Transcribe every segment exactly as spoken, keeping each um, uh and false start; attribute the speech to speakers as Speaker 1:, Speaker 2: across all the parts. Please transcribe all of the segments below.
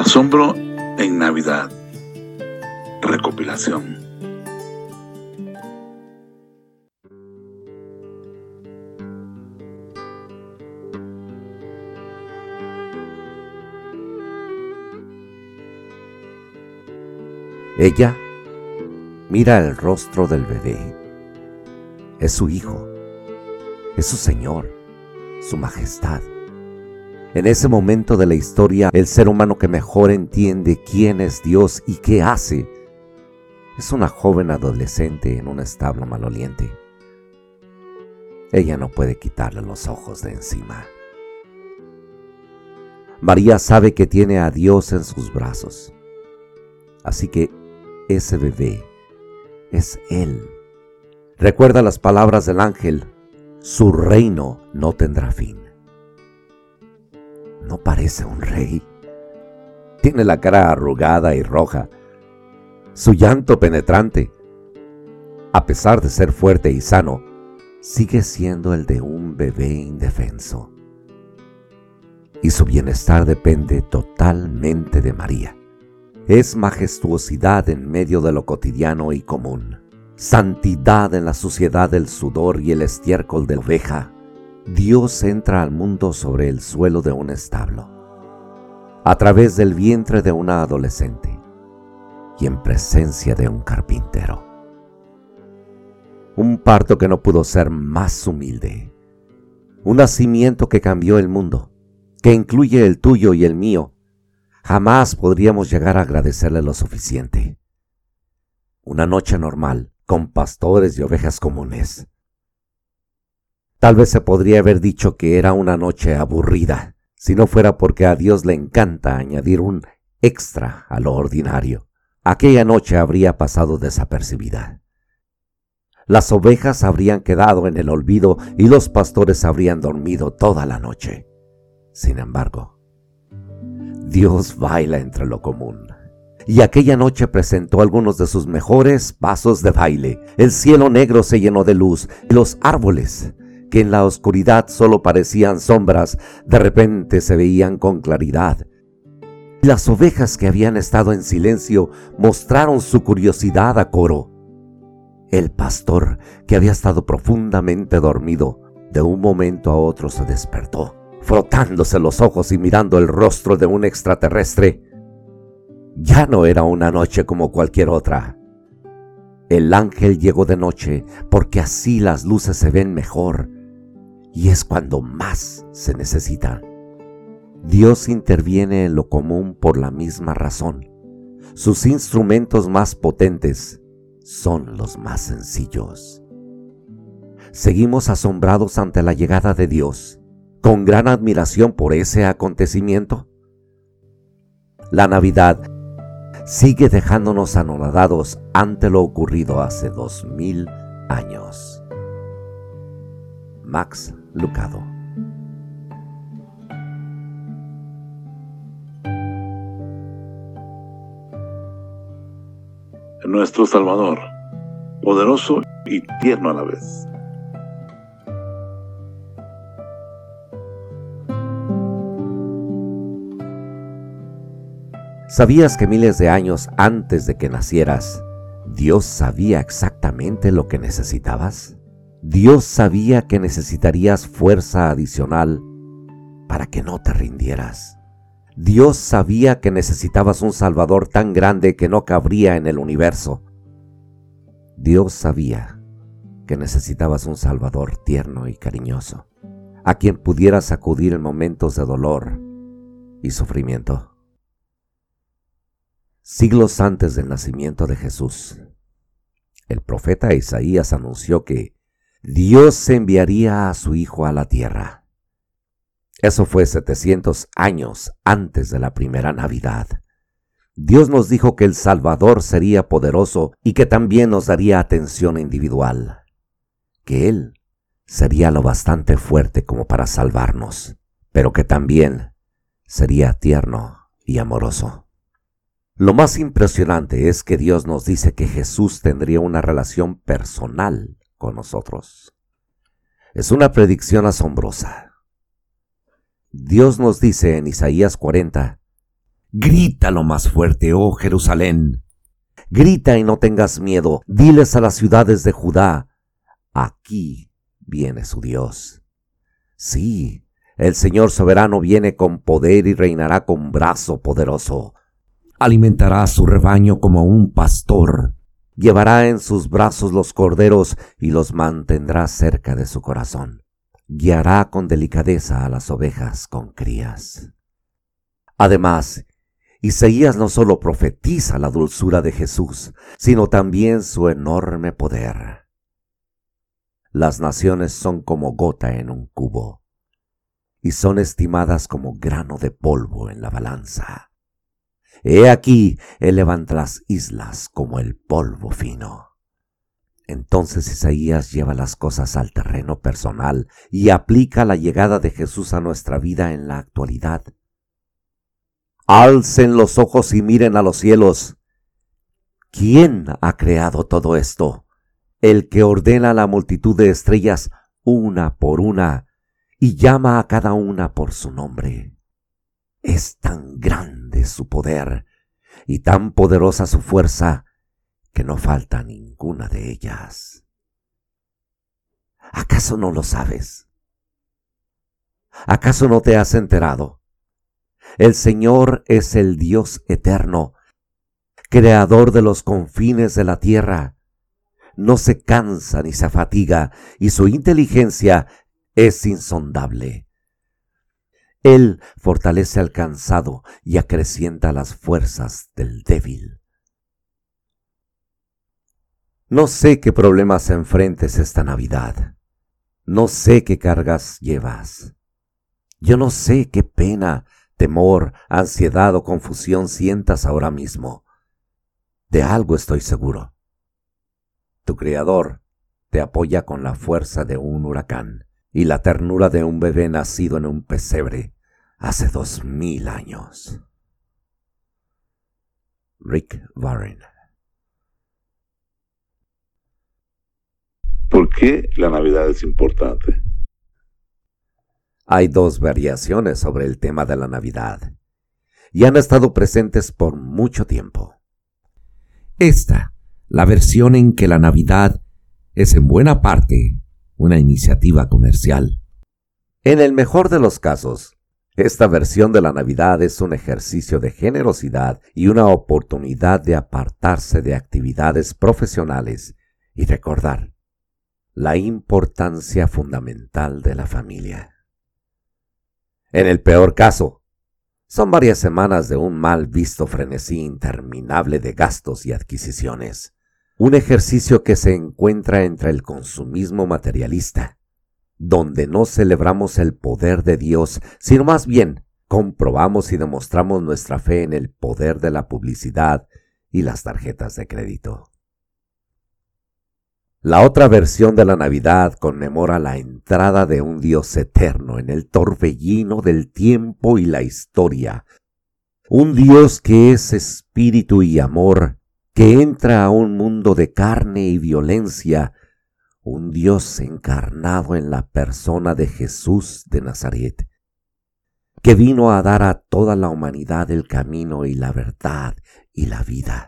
Speaker 1: Asombro en Navidad. Recopilación.
Speaker 2: Ella mira el rostro del bebé. Es su hijo, es su Señor, su majestad. En ese momento de la historia, el ser humano que mejor entiende quién es Dios y qué hace, es una joven adolescente en un establo maloliente. Ella no puede quitarle los ojos de encima. María sabe que tiene a Dios en sus brazos. Así que ese bebé es Él. Recuerda las palabras del ángel: su reino no tendrá fin. No parece un rey. Tiene la cara arrugada y roja. Su llanto penetrante, a pesar de ser fuerte y sano, sigue siendo el de un bebé indefenso. Y su bienestar depende totalmente de María. Es majestuosidad en medio de lo cotidiano y común. Santidad en la suciedad del sudor y el estiércol de la oveja. Dios entra al mundo sobre el suelo de un establo, a través del vientre de una adolescente y en presencia de un carpintero. Un parto que no pudo ser más humilde. Un nacimiento que cambió el mundo, que incluye el tuyo y el mío. Jamás podríamos llegar a agradecerle lo suficiente. Una noche normal, con pastores y ovejas comunes. Tal vez se podría haber dicho que era una noche aburrida, si no fuera porque a Dios le encanta añadir un extra a lo ordinario. Aquella noche habría pasado desapercibida. Las ovejas habrían quedado en el olvido y los pastores habrían dormido toda la noche. Sin embargo, Dios baila entre lo común. Y aquella noche presentó algunos de sus mejores pasos de baile. El cielo negro se llenó de luz y los árboles, que en la oscuridad solo parecían sombras, de repente se veían con claridad. Y las ovejas que habían estado en silencio mostraron su curiosidad a coro. El pastor, que había estado profundamente dormido, de un momento a otro se despertó, frotándose los ojos y mirando el rostro de un extraterrestre. Ya no era una noche como cualquier otra. El ángel llegó de noche porque así las luces se ven mejor. Y es cuando más se necesita. Dios interviene en lo común por la misma razón. Sus instrumentos más potentes son los más sencillos. Seguimos asombrados ante la llegada de Dios, con gran admiración por ese acontecimiento. La Navidad sigue dejándonos anonadados ante lo ocurrido hace dos mil años. Max Lucado.
Speaker 1: Nuestro Salvador, poderoso y tierno a la vez.
Speaker 2: ¿Sabías que miles de años antes de que nacieras, Dios sabía exactamente lo que necesitabas? Dios sabía que necesitarías fuerza adicional para que no te rindieras. Dios sabía que necesitabas un Salvador tan grande que no cabría en el universo. Dios sabía que necesitabas un Salvador tierno y cariñoso, a quien pudieras acudir en momentos de dolor y sufrimiento. Siglos antes del nacimiento de Jesús, el profeta Isaías anunció que Dios enviaría a su Hijo a la tierra. Eso fue setecientos años antes de la primera Navidad. Dios nos dijo que el Salvador sería poderoso y que también nos daría atención individual, que Él sería lo bastante fuerte como para salvarnos, pero que también sería tierno y amoroso. Lo más impresionante es que Dios nos dice que Jesús tendría una relación personal con nosotros. Es una predicción asombrosa. Dios nos dice en Isaías cuarenta Grítalo más fuerte, oh Jerusalén. Grita y no tengas miedo. Diles a las ciudades de Judá, aquí viene su Dios. Sí, el Señor soberano viene con poder y reinará con brazo poderoso. Alimentará a su rebaño como un pastor. Llevará en sus brazos los corderos y los mantendrá cerca de su corazón. Guiará con delicadeza a las ovejas con crías. Además, Isaías no solo profetiza la dulzura de Jesús, sino también su enorme poder. Las naciones son como gota en un cubo, y son estimadas como grano de polvo en la balanza. He aquí, Él levanta las islas como el polvo fino. Entonces Isaías lleva las cosas al terreno personal y aplica la llegada de Jesús a nuestra vida en la actualidad. Alcen los ojos y miren a los cielos. ¿Quién ha creado todo esto? El que ordena la multitud de estrellas una por una y llama a cada una por su nombre. Es tan grande su poder y tan poderosa su fuerza que no falta ninguna de ellas. ¿Acaso no lo sabes? ¿Acaso no te has enterado? El Señor es el Dios eterno, creador de los confines de la tierra. No se cansa ni se fatiga, y su inteligencia es insondable. Él fortalece al cansado y acrecienta las fuerzas del débil. No sé qué problemas enfrentes esta Navidad. No sé qué cargas llevas. Yo no sé qué pena, temor, ansiedad o confusión sientas ahora mismo. De algo estoy seguro. Tu Creador te apoya con la fuerza de un huracán y la ternura de un bebé nacido en un pesebre hace dos mil años. Rick Warren.
Speaker 1: ¿Por qué la Navidad es importante?
Speaker 2: Hay dos variaciones sobre el tema de la Navidad y han estado presentes por mucho tiempo. Esta, la versión en que la Navidad es en buena parte una iniciativa comercial. En el mejor de los casos, esta versión de la Navidad es un ejercicio de generosidad y una oportunidad de apartarse de actividades profesionales y recordar la importancia fundamental de la familia. En el peor caso, son varias semanas de un mal visto frenesí interminable de gastos y adquisiciones, un ejercicio que se encuentra entre el consumismo materialista, donde no celebramos el poder de Dios, sino más bien comprobamos y demostramos nuestra fe en el poder de la publicidad y las tarjetas de crédito. La otra versión de la Navidad conmemora la entrada de un Dios eterno en el torbellino del tiempo y la historia. Un Dios que es espíritu y amor, que entra a un mundo de carne y violencia. Un Dios encarnado en la persona de Jesús de Nazaret, que vino a dar a toda la humanidad el camino y la verdad y la vida.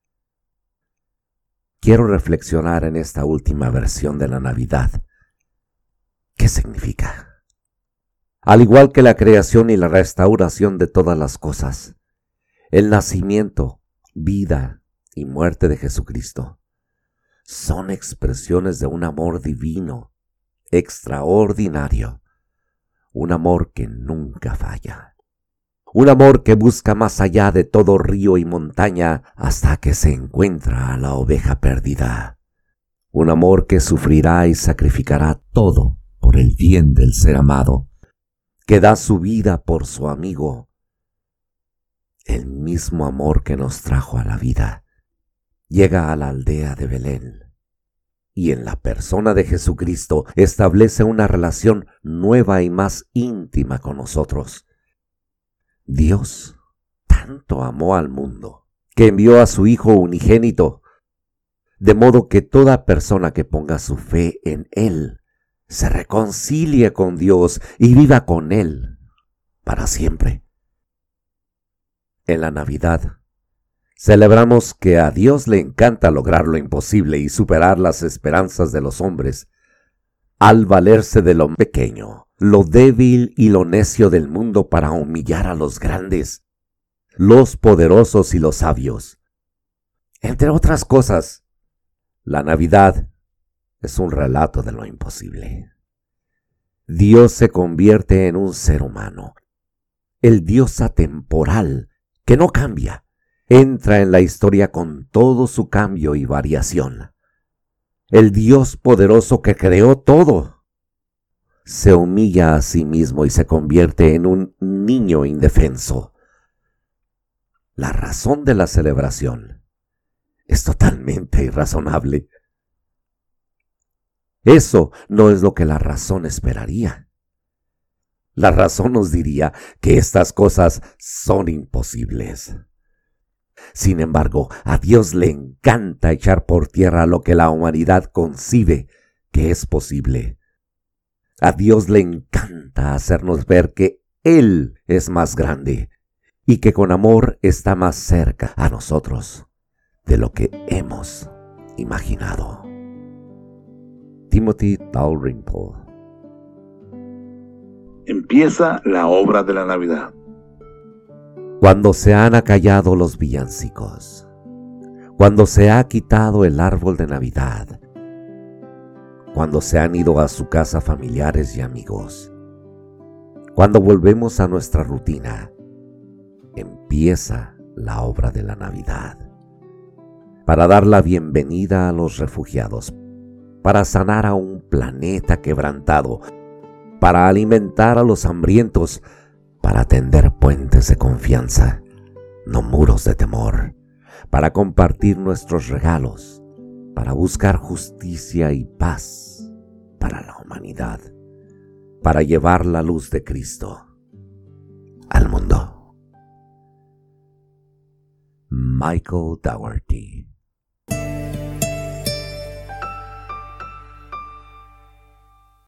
Speaker 2: Quiero reflexionar en esta última versión de la Navidad. ¿Qué significa? Al igual que la creación y la restauración de todas las cosas, el nacimiento, vida y muerte de Jesucristo son expresiones de un amor divino, extraordinario, un amor que nunca falla. Un amor que busca más allá de todo río y montaña hasta que se encuentra a la oveja perdida. Un amor que sufrirá y sacrificará todo por el bien del ser amado, que da su vida por su amigo. El mismo amor que nos trajo a la vida llega a la aldea de Belén y en la persona de Jesucristo establece una relación nueva y más íntima con nosotros. Dios tanto amó al mundo que envió a su Hijo unigénito, de modo que toda persona que ponga su fe en Él se reconcilie con Dios y viva con Él para siempre. En la Navidad, celebramos que a Dios le encanta lograr lo imposible y superar las esperanzas de los hombres, al valerse de lo pequeño, lo débil y lo necio del mundo para humillar a los grandes, los poderosos y los sabios. Entre otras cosas, la Navidad es un relato de lo imposible. Dios se convierte en un ser humano. El Dios atemporal, que no cambia, entra en la historia con todo su cambio y variación. El Dios poderoso que creó todo, se humilla a sí mismo y se convierte en un niño indefenso. La razón de la celebración es totalmente irrazonable. Eso no es lo que la razón esperaría. La razón nos diría que estas cosas son imposibles. Sin embargo, a Dios le encanta echar por tierra lo que la humanidad concibe que es posible. A Dios le encanta hacernos ver que Él es más grande y que con amor está más cerca a nosotros de lo que hemos imaginado. Timothy Dalrymple.
Speaker 1: Empieza la obra de la Navidad.
Speaker 2: Cuando se han acallado los villancicos, cuando se ha quitado el árbol de Navidad, cuando se han ido a su casa familiares y amigos, cuando volvemos a nuestra rutina, empieza la obra de la Navidad. Para dar la bienvenida a los refugiados, para sanar a un planeta quebrantado, para alimentar a los hambrientos, para tender puentes de confianza, no muros de temor, para compartir nuestros regalos, para buscar justicia y paz para la humanidad, para llevar la luz de Cristo al mundo. Michael Daugherty.